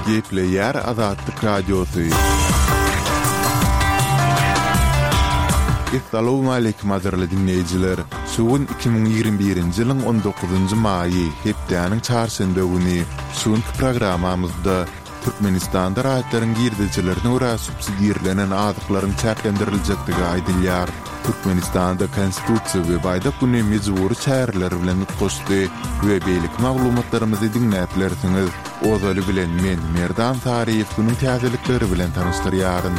Gepleyer Azadlık Radyosu. Assalamu alaykum azarlı dinleyiciler. Şuun 2021-nji ýylyň 19-njy maýy, hepdeniň çarşamba güni şuňky programamyzda Türkmenistanda raýatlaryň girdijilerini ora subsidiýerlenen azyklaryň çäklendiriljektigi aýdylýar. Türkmenistanda konstitusiýa we baýda güni mejburi çäherler bilen nutlaşdy we beýlik maglumatlarymyzy dinläplersiňiz. Ozaly bilen men Merdan Tariýew güniň täzelikleri bilen tanystyryaryn.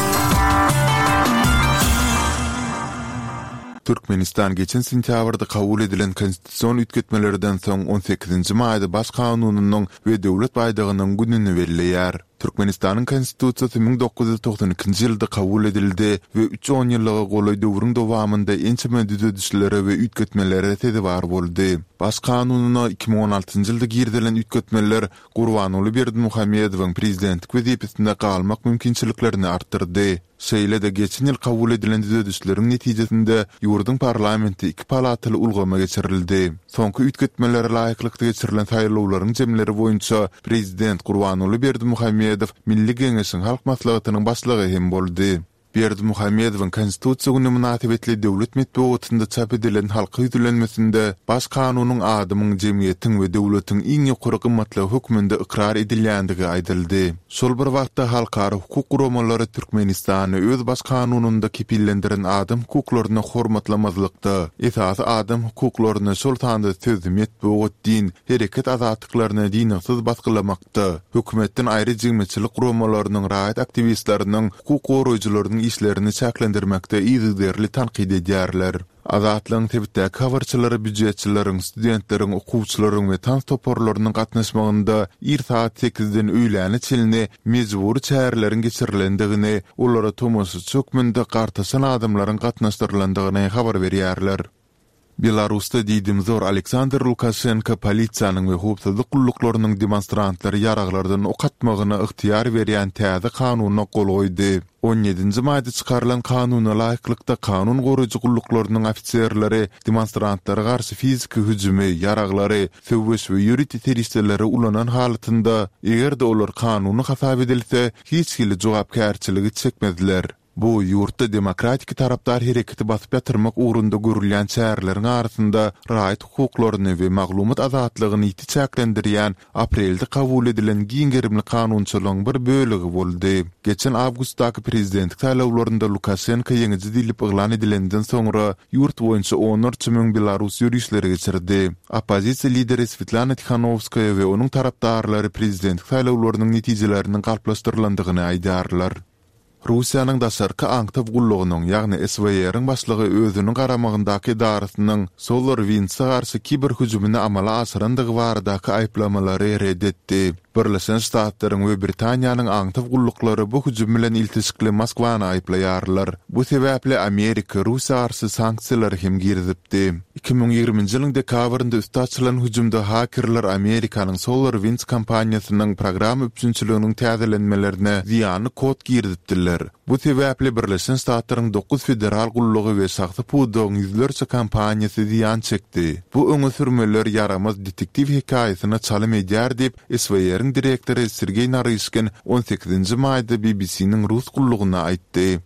Türkmenistan geçen sentýabrda kabul edilen konstitusiýon ütgetmelerinden soň 18-nji maýda baş kanunynyň we döwlet baýdagynyň gününi belleýär. Türkmenistanyň konstitusiýasy 1992-nji ýylda kabul edildi we 3-10 ýyllyga goly döwrüň dowamynda ençeme düzedişlere we ütgetmelere tedbir boldy. Baş kanunyna 2016-njy ýylda girdilen ütgetmeler Gurbanuly Berdimuhammedowyň prezidentlik wezipesinde galmak mümkinçiliklerini artdyrdy. Şeýle de geçen ýyl kabul edilen düzedişleriň netijesinde ýurduň parlamenti 2 palatyly ulgama geçirildi. Soňky ütgetmelere laýyklykda geçirilen saýlawlaryň jemleri boýunça prezident Gurbanuly Berdimuhammedow Milli Geňeşiň halk maslahatynyň başlygy hem boldy. Berdimuhammedowyň konstitusiýa güni münasibetli döwlet medeniýetinde çap edilen halka ýüzlenmesinde baş kanunyň adamyň jemgyýetiň we döwletiň iň ýokary gymmatly hökmünde ikrar edilýändigi aýdyldy. Şol bir wagtda halkara hukuk guramalary Türkmenistany öz baş kanunynda kepillendiren adam hukuklaryny hormatlamazlykda, esas adam hukuklaryny şol tanda tözümet bogat din, hereket azatlyklaryny dinsiz basgylamakda. Hökümetden aýry jemgyýetçilik guramalarynyň raýat aktivistleriniň hukuk goraýjylarynyň işlerini çäklendirmekde ýygyderli tanqid edýärler. Azatlygyň tebitde kawarçylary, büdjetçileriň, studentleriň, okuwçylaryň we tans toporlarynyň gatnaşmagynda 1 saat 8-den öýläni çelini mejburi çäherleriň geçirilendigini, olara tomosu çökmünde gartaşan adamlaryň gatnaşdyrylandygyny habar berýärler. Belarusda diýdim-zor Aleksandr Lukashenko polisiýanyň we howpsuzlyk gulluklarının demonstrantlary ýaraglardan ok atmagyna ygtyýar berýän täze kanunyna gol goýdy. 17-nji maýda çykarylan kanuny laýyklykda kanun goraýjy gulluklarının ofitserleri demonstrantlara garşy fiziki hüjümi, ýaraglary, söwüş we ýürüt terişleri ulanan halatynda egerde olar kanuny hasap edilse hiç kili jogapkärçiligi çekmediler. Bu ýurtda demokratik tarapdar hereketi basyp ýatyrmak ugrunda görülýän çäherleriň arasynda raýat hukuklaryny we maglumat azatlygyny ýiti çäklendirýän aprelde kabul edilen giňgerimli kanunçylygyň bir bölegi boldy. Geçen awgustdaky prezidentlik saýlawlarynda Lukashenko ýeňiji dilip ýylan edilenden soňra ýurt boýunça 14.000 Belarus ýürüýüşleri geçirdi. Opozisiýa lideri Svetlana Tikhanovskaya we onuň tarapdarlary prezidentlik saýlawlarynyň netijelerini galplaşdyrlandygyny aýdarlar. Russiýanyň daşarky aňtaw gullugynyň, ýagny SVR-iň başlygy özüniň garamagyndaky darasynyň SolarWinds'a garşy kiber hüjümini amala aşyrandygy baradaky aýplamalary reddetdi. Birleşen Ştatlaryň we Britaniýanyň aňtaw gulluklary bu hüjüm bilen iltisikli Moskwany aýplaýarlar. Bu sebäple Amerika Russiýa garşy sanksiýalary hem girdipdi. 2020-nji ýylyň dekabrynda üstü açylan hüjümde hakerler Amerikanyň SolarWinds kompaniýasynyň program üçinçiliginiň täzelenmelerine ziýany kod girdipdiler. Bu sebäple Birleşen Ştatlaryň 9 federal gullugy we şahsy pudoň ýüzlerçe kompaniýasy ziýan çekdi. Bu öňe sürmeler yaramaz detektiv hekaýasyna çalym edýär diýip SVR-iň direktori Sergey Naryshkin 18-nji maýda BBC-niň rus gullugyna aýtdy.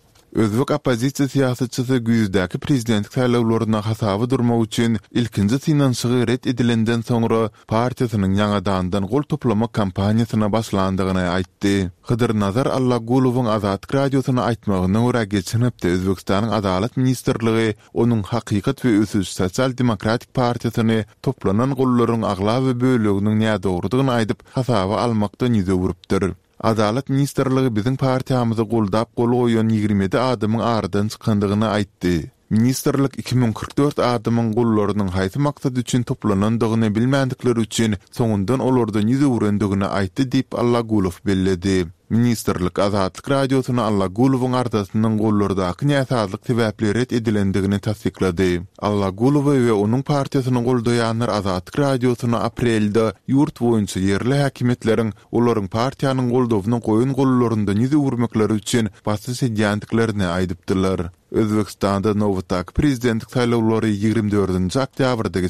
Özbek opozisiýa siýasatçysy güýzdäki prezidentlik saýlawlaryna hasaby durmak üçin ilkinji finansiýa ret edilenden soňra partiýasynyň ýaňadandan gol toplamak kampaniýasyna başlandygyny aýtdy. Hydyr Nazar Allagulowyň Azadlyk radiosyna aýtmagyna görä geçen hepde Özbekistanyň Adalet ministrligi onuň Hakykat we Ösüş Sosial Demokratik partiýasyny toplanan gollaryň agla we böleginiň ýa-dogrudygyny aýdyp hasaby almakdan ýüze burupdyr. Adalet ministrligi biziň partiýamyzy goldap gol goýan 27 adamyň aradan çykandygyny aýtdy. Ministerlik 2044 adamyň gollarynyň haýsy maksat üçin toplanandygyny bilmänlikleri üçin soňundan olardan ýüze urandygyny aýtdy diýip Allagulow belledi. Ministerlik Azadlyk radiosyna Allagulowyň ardasynyň gollardaky näsazlyk sebäpleri ret edilendigini tasdiklady. Allagulow we onuň partiýasynyň goldaýanlar Azadlyk radiosyna aprelde ýurt boýunça ýerli häkimetleriň olaryň partiýanyň goldawyny goýun gollarynda ýüze urmakları üçin basy edýändiklerini aýdypdylar. Özbekistanda nowatdaky prezidentlik saýlawlary 24-nji oktýabrda